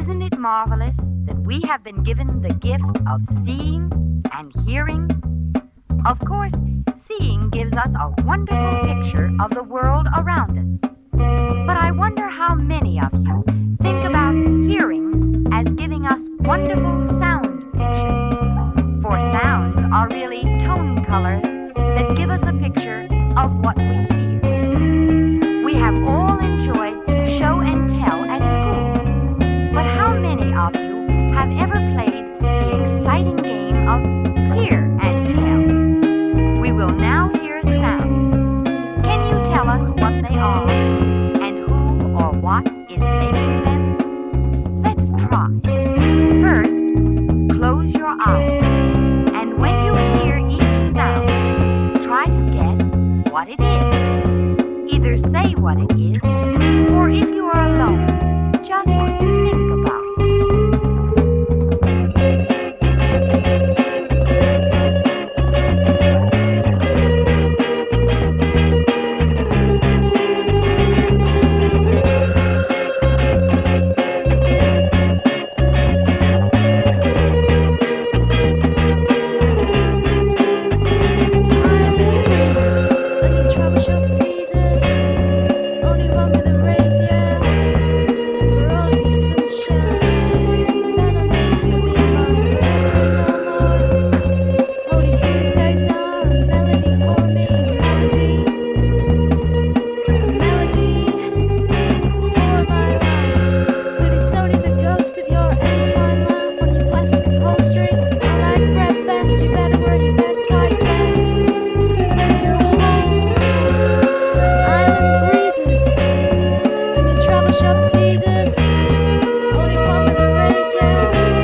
Isn't it marvelous that we have been given the gift of seeing and hearing? Of course, seeing gives us a wonderful picture of the world around us. But I wonder how many of you think about hearing as giving us wonderful sound pictures. For sounds are really tone colors that give us a picture of what we hear. We have all enjoyed show and tell at school. But how many of you have ever played the exciting game of hear and tell? We will now hear sounds. Can you tell us what they are and who or what is making them? Let's try. First, close your eyes, and when you hear each sound, try to guess what it is. Either say what it is, or if you are alone, just think about it. Shop teasers, only one with a razor.